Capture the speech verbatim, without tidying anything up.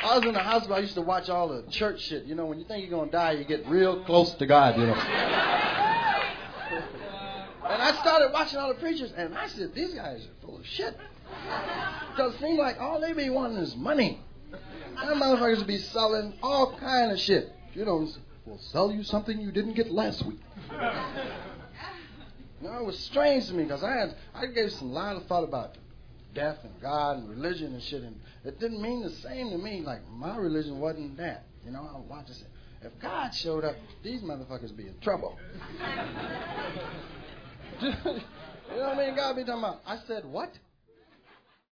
I was in the hospital. I used to watch all the church shit. You know, when you think you're going to die, you get real close to God, you know. And I started watching all the preachers, and I said, these guys are full of shit. Because it seems like all they be wanting is money. Them motherfuckers be selling all kind of shit. You know, we'll sell you something you didn't get last week. You know, it was strange to me because I had I gave some lot of thought about death and God and religion and shit, and it didn't mean the same to me. Like, my religion wasn't that. You know, I was watching it. If God showed up, these motherfuckers be in trouble. You know what I mean? God be talking about, I said, what?